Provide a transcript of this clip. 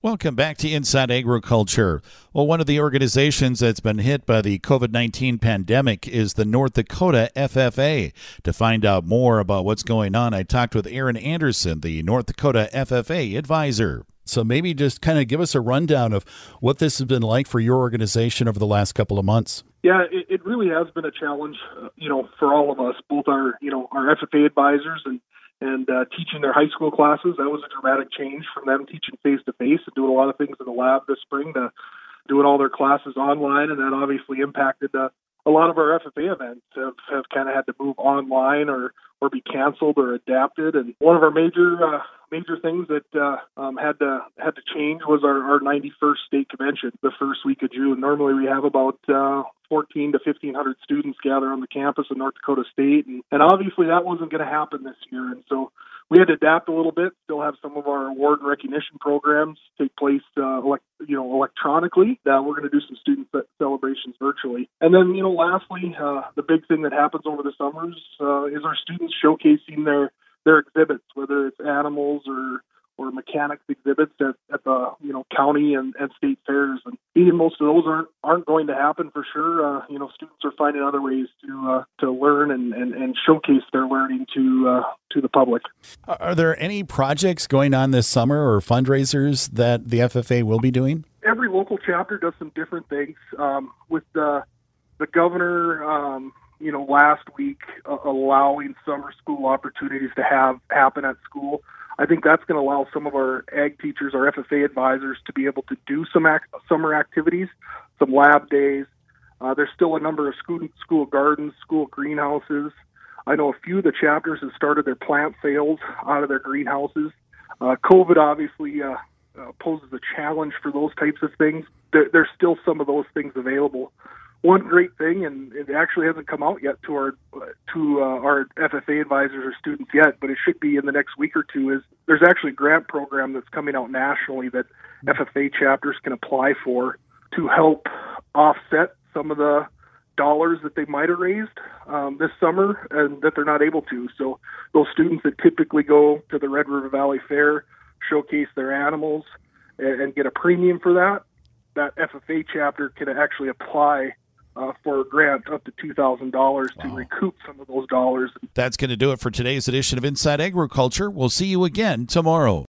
Welcome back to Inside Agriculture. Well, one of the organizations that's been hit by the COVID-19 pandemic is the North Dakota FFA. To find out more about what's going on, I talked with Aaron Anderson, the North Dakota FFA advisor. So maybe just kind of give us a rundown of what this has been like for your organization over the last couple of months. Yeah, it really has been a challenge, for all of us, both our FFA advisors and teaching their high school classes. That was a dramatic change from them teaching face-to-face and doing a lot of things in the lab this spring to doing all their classes online, and that obviously impacted a lot of our FFA events have kind of had to move online or be canceled or adapted. And one of our major things that had to change was our 91st state convention the first week of June. Normally we have about 14 to 1,500 students gather on the campus of North Dakota State, and obviously that wasn't going to happen this year. And so we had to adapt a little bit, still have some of our award and recognition programs take place electronically. We're going to do some student celebrations virtually. And then, lastly, the big thing that happens over the summers is our students showcasing their exhibits, whether it's animals or mechanics exhibits at the county and state fairs. And even most of those aren't going to happen for sure. Students are finding other ways to learn and showcase their learning to the public. Are there any projects going on this summer or fundraisers that the FFA will be doing? Every local chapter does some different things. With the governor, last week allowing summer school opportunities to happen at school. I think that's going to allow some of our ag teachers, our FFA advisors, to be able to do some summer activities, some lab days. There's still a number of school gardens, school greenhouses. I know a few of the chapters have started their plant sales out of their greenhouses. COVID obviously poses a challenge for those types of things. There's still some of those things available. One great thing, and it actually hasn't come out yet to our FFA advisors or students yet, but it should be in the next week or two, is there's actually a grant program that's coming out nationally that FFA chapters can apply for to help offset some of the dollars that they might have raised this summer and that they're not able to. So those students that typically go to the Red River Valley Fair, showcase their animals, and get a premium for that FFA chapter can actually apply for a grant up to $2,000 to recoup some of those dollars. That's going to do it for today's edition of Inside Agriculture. We'll see you again tomorrow.